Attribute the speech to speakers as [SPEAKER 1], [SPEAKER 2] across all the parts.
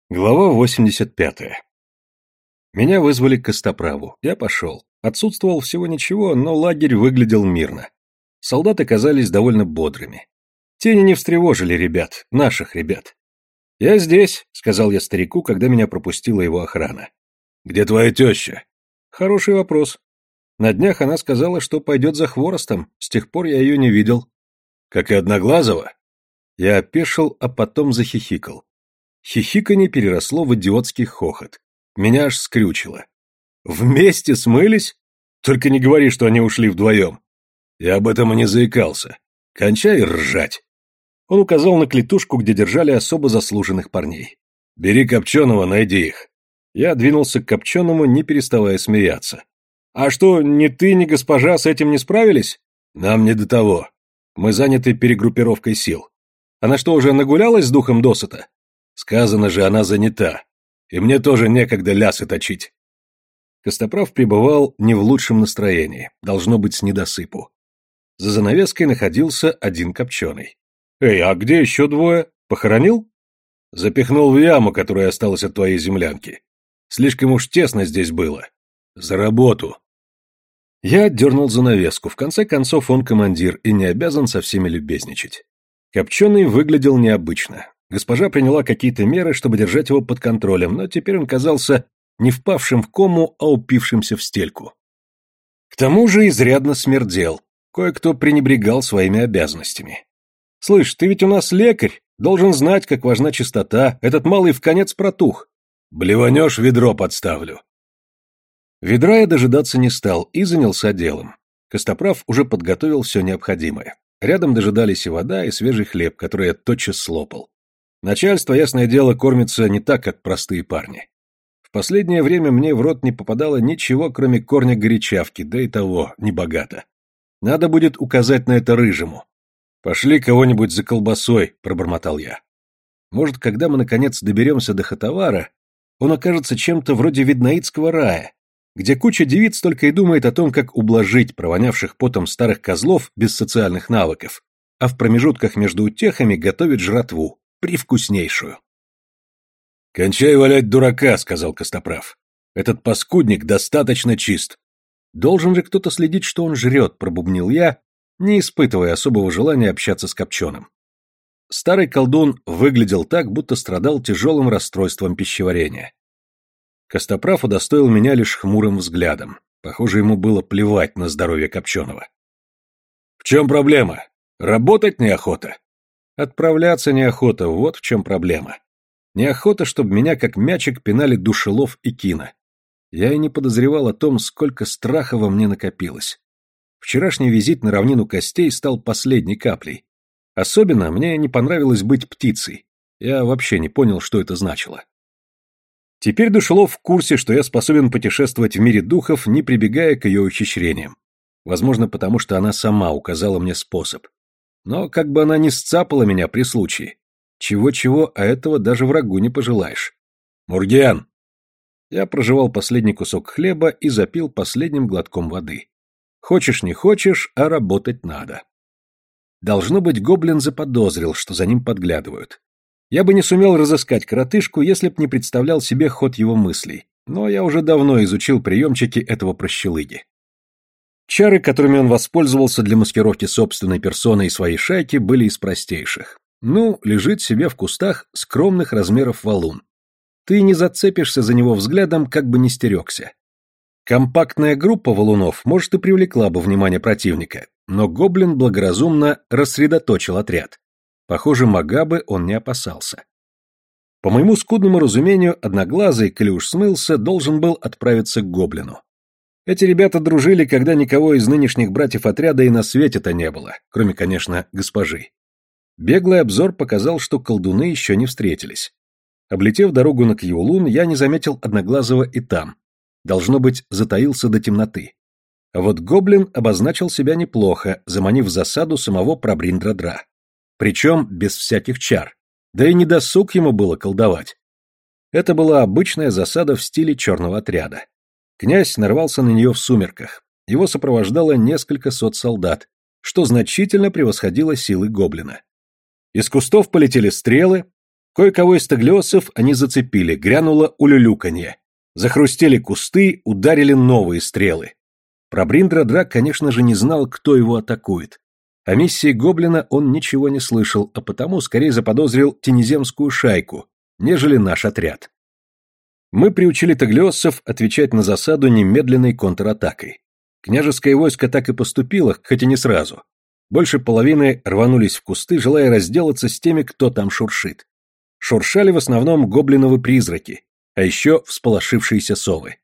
[SPEAKER 1] Глава 85. Меня вызвали к Костоправу. Я пошел. Отсутствовал всего ничего, но лагерь выглядел мирно. Солдаты казались довольно бодрыми. Тени не встревожили ребят, наших ребят. «Я здесь», — сказал я старику, когда меня пропустила его охрана.
[SPEAKER 2] «Где твоя теща?»
[SPEAKER 1] «Хороший вопрос. На днях она сказала, что пойдет за хворостом. С тех пор я ее не видел».
[SPEAKER 2] «Как и Одноглазого?»
[SPEAKER 1] Я опешил, а потом захихикал. Хихиканье переросло в идиотский хохот. Меня аж скрючило. «Вместе смылись? Только не говори, что они ушли вдвоем».
[SPEAKER 2] «Я об этом и не заикался. Кончай ржать».
[SPEAKER 1] Он указал на клетушку, где держали особо заслуженных парней.
[SPEAKER 2] «Бери Копченого, найди их».
[SPEAKER 1] Я двинулся к Копченому, не переставая смеяться. «А что, ни ты, ни госпожа с этим не справились?»
[SPEAKER 2] «Нам не до того.
[SPEAKER 1] Мы заняты перегруппировкой сил. Она что, уже нагулялась с духом досыта?»
[SPEAKER 2] «Сказано же, она занята. И мне тоже некогда лясы точить».
[SPEAKER 1] Костоправ пребывал не в лучшем настроении, должно быть, с недосыпу. За занавеской находился один Копченый. «Эй, а где еще двое? Похоронил?»
[SPEAKER 2] «Запихнул в яму, которая осталась от твоей землянки. Слишком уж тесно здесь было. За работу».
[SPEAKER 1] Я отдернул занавеску. В конце концов, он командир и не обязан со всеми любезничать. Копченый выглядел необычно. Госпожа приняла какие-то меры, чтобы держать его под контролем, но теперь он казался не впавшим в кому, а упившимся в стельку. К тому же изрядно смердел. Кое-кто пренебрегал своими обязанностями. «Слышь, ты ведь у нас лекарь, должен знать, как важна чистота, этот малый вконец протух».
[SPEAKER 2] «Блеванешь, ведро подставлю».
[SPEAKER 1] Ведра я дожидаться не стал и занялся делом. Костоправ уже подготовил все необходимое. Рядом дожидались и вода, и свежий хлеб, который я тотчас слопал. Начальство, ясное дело, кормится не так, как простые парни. В последнее время мне в рот не попадало ничего, кроме корня горячавки, да и того небогато. Надо будет указать на это рыжему. «Пошли кого-нибудь за колбасой», — пробормотал я. Может, когда мы, наконец, доберемся до Хатавара, он окажется чем-то вроде виднаитского рая, где куча девиц только и думает о том, как ублажить провонявших потом старых козлов без социальных навыков, а в промежутках между утехами готовит жратву, привкуснейшую.
[SPEAKER 2] «Кончай валять дурака», — сказал Костоправ. «Этот паскудник достаточно чист».
[SPEAKER 1] «Должен же кто-то следить, что он жрет», — пробубнил я, не испытывая особого желания общаться с Копченым. Старый колдун выглядел так, будто страдал тяжелым расстройством пищеварения. Костоправ удостоил меня лишь хмурым взглядом. Похоже, ему было плевать на здоровье Копченого.
[SPEAKER 2] «В чем проблема? Работать неохота?»
[SPEAKER 1] «Отправляться неохота, вот в чем проблема. Неохота, чтобы меня как мячик пинали Душелов и Кина. Я и не подозревал о том, сколько страха во мне накопилось. Вчерашний визит на равнину костей стал последней каплей. Особенно мне не понравилось быть птицей. Я вообще не понял, что это значило. Теперь Душелов в курсе, что я способен путешествовать в мире духов, не прибегая к ее ухищрениям. Возможно, потому что она сама указала мне способ. Но как бы она ни сцапала меня при случае. Чего-чего, а этого даже врагу не пожелаешь.
[SPEAKER 2] «Мургиан!»
[SPEAKER 1] Я прожевал последний кусок хлеба и запил последним глотком воды. Хочешь не хочешь, а работать надо. Должно быть, гоблин заподозрил, что за ним подглядывают. Я бы не сумел разыскать коротышку, если б не представлял себе ход его мыслей, но я уже давно изучил приемчики этого прощелыги. Чары, которыми он воспользовался для маскировки собственной персоны и своей шайки, были из простейших. Ну, лежит себе в кустах скромных размеров валун. Ты не зацепишься за него взглядом, как бы не стерегся. Компактная группа валунов, может, и привлекла бы внимание противника, но гоблин благоразумно рассредоточил отряд. Похоже, Магабы он не опасался. По моему скудному разумению, Одноглазый, коли уж смылся, должен был отправиться к гоблину. Эти ребята дружили, когда никого из нынешних братьев отряда и на свете-то не было, кроме, конечно, госпожи. Беглый обзор показал, что колдуны еще не встретились. Облетев дорогу на Кьюлун, я не заметил Одноглазого и там. Должно быть, затаился до темноты. А вот гоблин обозначил себя неплохо, заманив в засаду самого Прабриндра-Дра. Причем без всяких чар. Да и не досуг ему было колдовать. Это была обычная засада в стиле черного отряда. Князь нарвался на нее в сумерках. Его сопровождало несколько сот солдат, что значительно превосходило силы гоблина. Из кустов полетели стрелы, Кое-кого из таглиоссов они зацепили, грянуло улюлюканье. Захрустели кусты, ударили новые стрелы. Пробриндра-Драк, конечно же, не знал, кто его атакует. О миссии гоблина он ничего не слышал, а потому скорее заподозрил тенеземскую шайку, нежели наш отряд. Мы приучили таглиоссов отвечать на засаду немедленной контратакой. Княжеское войско так и поступило, хоть и не сразу. Больше половины рванулись в кусты, желая разделаться с теми, кто там шуршит. Шуршали в основном гоблиновы призраки, а еще всполошившиеся совы.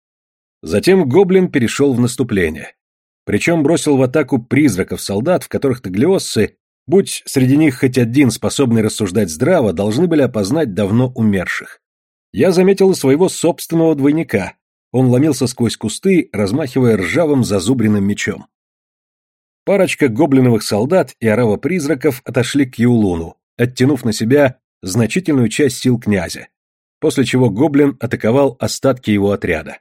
[SPEAKER 1] Затем гоблин перешел в наступление. Причем бросил в атаку призраков-солдат, в которых таглиоссы, будь среди них хоть один способный рассуждать здраво, должны были опознать давно умерших. Я заметил и своего собственного двойника. Он ломился сквозь кусты, размахивая ржавым зазубренным мечом. Парочка гоблиновых солдат и орава призраков отошли к Юлуну, оттянув на себя значительную часть сил князя, после чего гоблин атаковал остатки его отряда.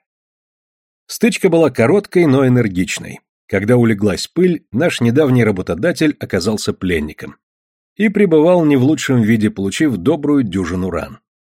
[SPEAKER 1] Стычка была короткой, но энергичной. Когда улеглась пыль, наш недавний работодатель оказался пленником. И пребывал не в лучшем виде, получив добрую дюжину ран.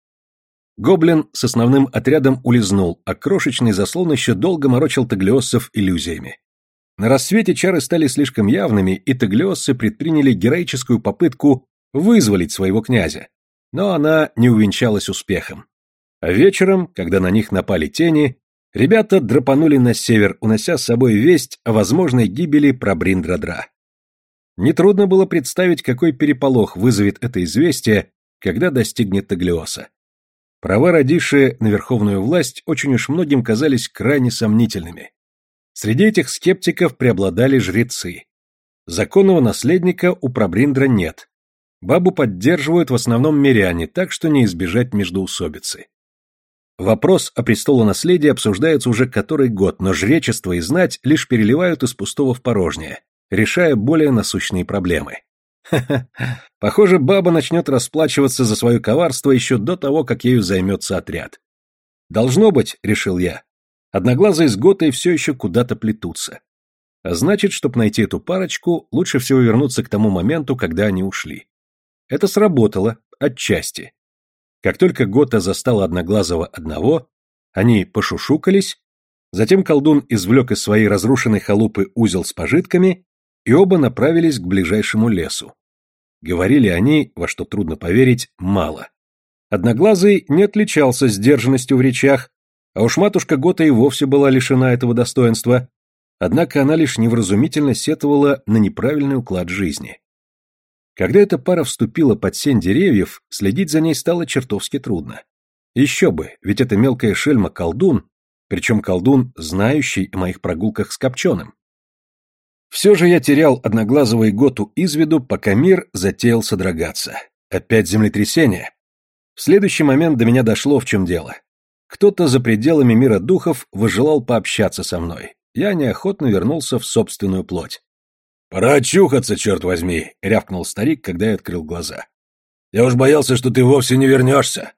[SPEAKER 1] Гоблин с основным отрядом улизнул, а крошечный заслон еще долго морочил таглиоссов иллюзиями. На рассвете чары стали слишком явными, и таглиоссы предприняли героическую попытку вызволить своего князя. Но она не увенчалась успехом. А вечером, когда на них напали тени, ребята драпанули на север, унося с собой весть о возможной гибели Пробриндра-Дра. Нетрудно было представить, какой переполох вызовет это известие, когда достигнет Таглиоса. Права Радиши на верховную власть очень уж многим казались крайне сомнительными. Среди этих скептиков преобладали жрецы. Законного наследника у Пробриндра нет. Бабу поддерживают в основном миряне, так что не избежать междоусобицы. Вопрос о престолонаследии обсуждается уже который год, но жречество и знать лишь переливают из пустого в порожнее, решая более насущные проблемы. Ха-ха, похоже, баба начнет расплачиваться за свое коварство еще до того, как ею займется отряд. Должно быть, решил я, Одноглазый с Готой все еще куда-то плетутся. А значит, чтобы найти эту парочку, лучше всего вернуться к тому моменту, когда они ушли. Это сработало, отчасти. Как только Гота застала Одноглазого одного, они пошушукались, затем колдун извлек из своей разрушенной халупы узел с пожитками, и оба направились к ближайшему лесу. Говорили они, во что трудно поверить, мало. Одноглазый не отличался сдержанностью в речах, а уж матушка Гота и вовсе была лишена этого достоинства, однако она лишь невразумительно сетовала на неправильный уклад жизни. Когда эта пара вступила под сень деревьев, следить за ней стало чертовски трудно. Еще бы, ведь эта мелкая шельма колдун, причем колдун, знающий о моих прогулках с Копченым. Все же я терял Одноглазого и Готу из виду, пока мир затеял содрогаться. Опять землетрясение. В следующий момент до меня дошло, в чем дело. Кто-то за пределами мира духов возжелал пообщаться со мной. Я неохотно вернулся в собственную плоть. «Пора очухаться, черт возьми!» — рявкнул старик, когда я открыл глаза. «Я уж боялся, что ты вовсе не вернешься!»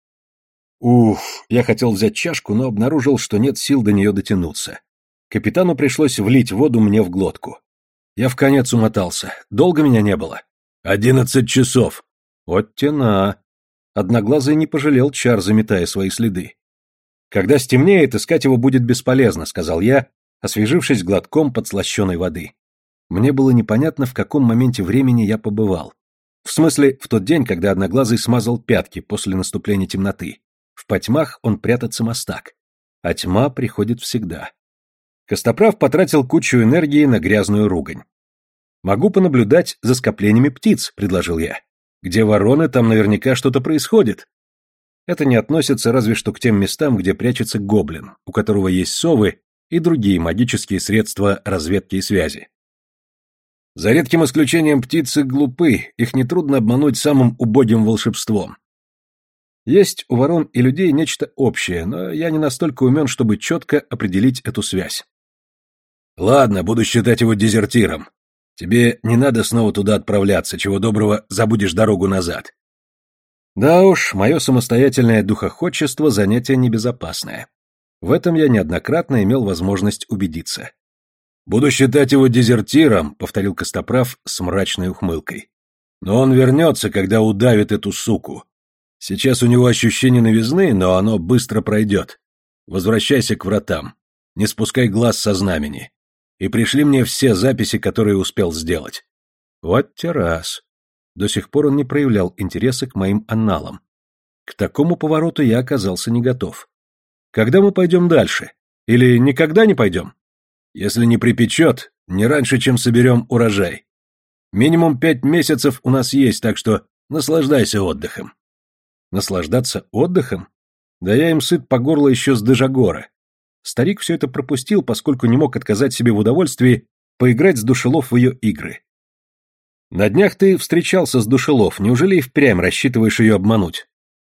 [SPEAKER 1] Я хотел взять чашку, но обнаружил, что нет сил до нее дотянуться. Капитану пришлось влить воду мне в глотку. Я вконец умотался. Долго меня не было. 11 часов. Вот тена. Одноглазый не пожалел чар, заметая свои следы. Когда стемнеет, искать его будет бесполезно, сказал я, освежившись глотком подслащенной воды. Мне было непонятно, в каком моменте времени я побывал. В смысле, в тот день, когда Одноглазый смазал пятки после наступления темноты. В потьмах он прятаться мастак. А тьма приходит всегда. Костоправ потратил кучу энергии на грязную ругань. «Могу понаблюдать за скоплениями птиц», — предложил я. «Где вороны, там наверняка что-то происходит». Это не относится разве что к тем местам, где прячется гоблин, у которого есть совы и другие магические средства разведки и связи. За редким исключением птицы глупы, их нетрудно обмануть самым убогим волшебством. Есть у ворон и людей нечто общее, но я не настолько умен, чтобы четко определить эту связь. Ладно, буду считать его дезертиром. Тебе не надо снова туда отправляться, чего доброго забудешь дорогу назад. Да уж, мое самостоятельное духоходчество занятие небезопасное. В этом я неоднократно имел возможность убедиться. «Буду считать его дезертиром», — повторил Костоправ с мрачной ухмылкой.
[SPEAKER 2] Но он вернется, когда удавит эту суку. Сейчас у него ощущение новизны, но оно быстро пройдет. Возвращайся к вратам. Не спускай глаз со знамени. И пришли мне все записи, которые успел сделать».
[SPEAKER 1] Вот те раз. До сих пор он не проявлял интереса к моим анналам. К такому повороту я оказался не готов. Когда мы пойдем дальше? Или никогда не пойдем?
[SPEAKER 2] Если не припечет, не раньше, чем соберем урожай. Минимум 5 месяцев у нас есть, так что наслаждайся отдыхом.
[SPEAKER 1] Наслаждаться отдыхом? Да я им сыт по горло еще с Дежагора. Старик все это пропустил, поскольку не мог отказать себе в удовольствии поиграть с Душелов в ее игры. На днях ты встречался с Душелов, неужели и впрямь рассчитываешь ее обмануть?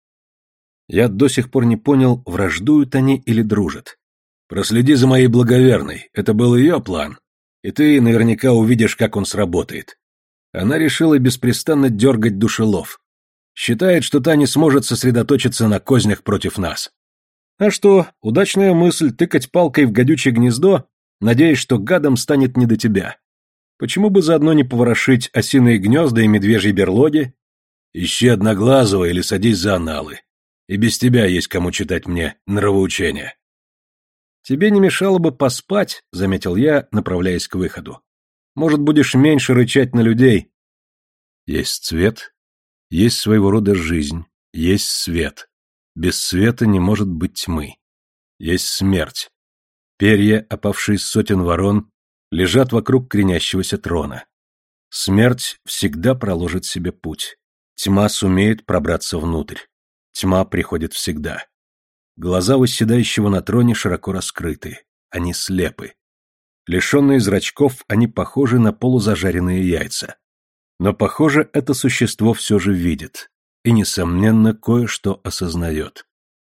[SPEAKER 1] Я до сих пор не понял, враждуют они или дружат.
[SPEAKER 2] Проследи за моей благоверной, это был ее план, и ты наверняка увидишь, как он сработает. Она решила беспрестанно дергать Душелов. Считает, что та не сможет сосредоточиться на кознях против нас.
[SPEAKER 1] А что, удачная мысль тыкать палкой в гадючее гнездо, надеясь, что гадом станет не до тебя. Почему бы заодно не поворошить осиные гнезда и медвежьи берлоги?
[SPEAKER 2] Ищи Одноглазого или садись за аналы. И без тебя есть кому читать мне нравоучения.
[SPEAKER 1] Тебе не мешало бы поспать, заметил я, направляясь к выходу. Может, будешь меньше рычать на людей. Есть цвет, есть своего рода жизнь, есть свет. Без света не может быть тьмы. Есть смерть. Перья, опавшие с сотен ворон, лежат вокруг кренящегося трона. Смерть всегда проложит себе путь. Тьма сумеет пробраться внутрь. Тьма приходит всегда. Глаза восседающего на троне широко раскрыты. Они слепы. Лишенные зрачков, они похожи на полузажаренные яйца. Но, похоже, это существо все же видит. И, несомненно, кое-что осознает.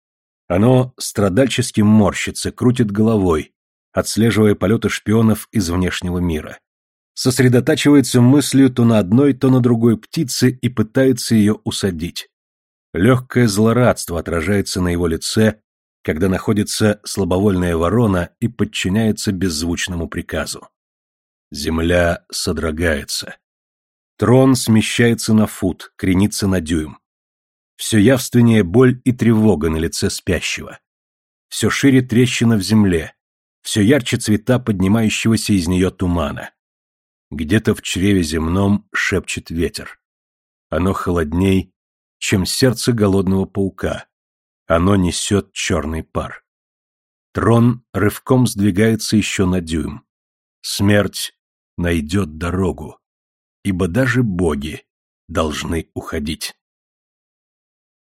[SPEAKER 1] Оно страдальчески морщится, крутит головой, отслеживая полеты шпионов из внешнего мира. Сосредотачивается мыслью то на одной, то на другой птице и пытается ее усадить. Легкое злорадство отражается на его лице, когда находится слабовольная ворона и подчиняется беззвучному приказу. Земля содрогается. Трон смещается на фут, кренится на дюйм. Все явственнее боль и тревога на лице спящего. Все шире трещина в земле, все ярче цвета поднимающегося из нее тумана. Где-то в чреве земном шепчет ветер. Оно холодней, чем сердце голодного паука. Оно несет черный пар. Трон рывком сдвигается еще на дюйм. Смерть найдет дорогу, ибо даже боги должны уходить.